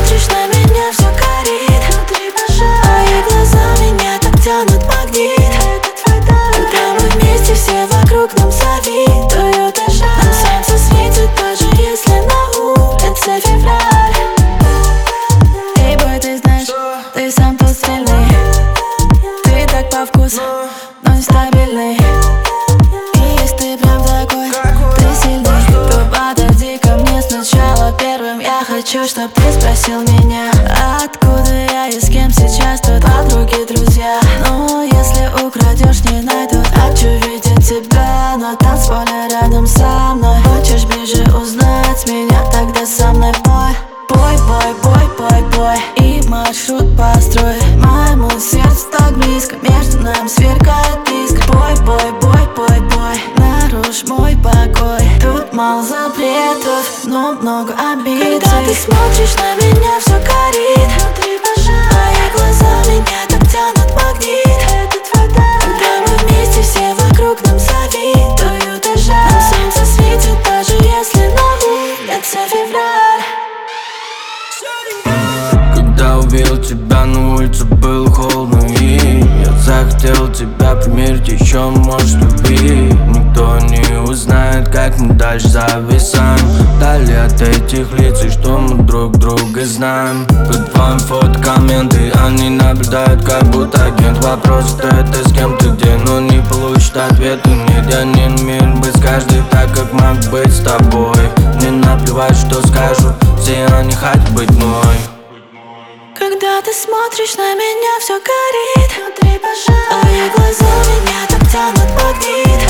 смотришь на меня, все горит внутри пожар. Твои глаза меня так тянут в магнит. Это твой дар. Когда мы вместе, все вокруг нам завидуют и жаль. Нам солнце светит, даже если на улице февраль. Эй, бой, ты знаешь, ты сам тот сильный. Ты так по вкусу, но нестабильный. И если ты прям такой, ты сильный, то подойди ко мне сначала первым. Я хочу, чтоб ты спросил меня, откуда я и с кем сейчас тут подруги, друзья. Ну, если украдешь, не найдут. Хочу видеть тебя на танцполе рядом со мной. Хочешь ближе узнать меня, тогда со мной пой. Пой, пой, пой, пой, пой, и маршрут построй. Моему сердцу так близко, между нами сверкает диск. Пой, пой, пой, пой, пой, нарушь мой покой. Тут мало запретов, но много амбиций. Когда ты смотришь на меня, все горит внутри пожар. Твои глаза меня так тянут в магнит. Это твой дар. Когда мы вместе, все вокруг нам завидуют и жаль. Нам солнце светит, даже если на улице февраль. Когда увидел тебя на улице, было холодно, и я захотел тебя примерить, еще может убить. Никто не узнает, как мы дальше зависаем вдали от этих лиц, и что мы друг друга знаем. Под твоим фотокомменты, они наблюдают, как будто агент. Вопрос, кто это, с кем ты, где, но не получит ответа. Нет, я не намерен быть с каждой так, как могу быть с тобой. Мне наплевать, что скажут все, они хотят быть мной. Когда ты смотришь на меня, все горит внутри пожар. Твои глаза меня так тянут в магнит.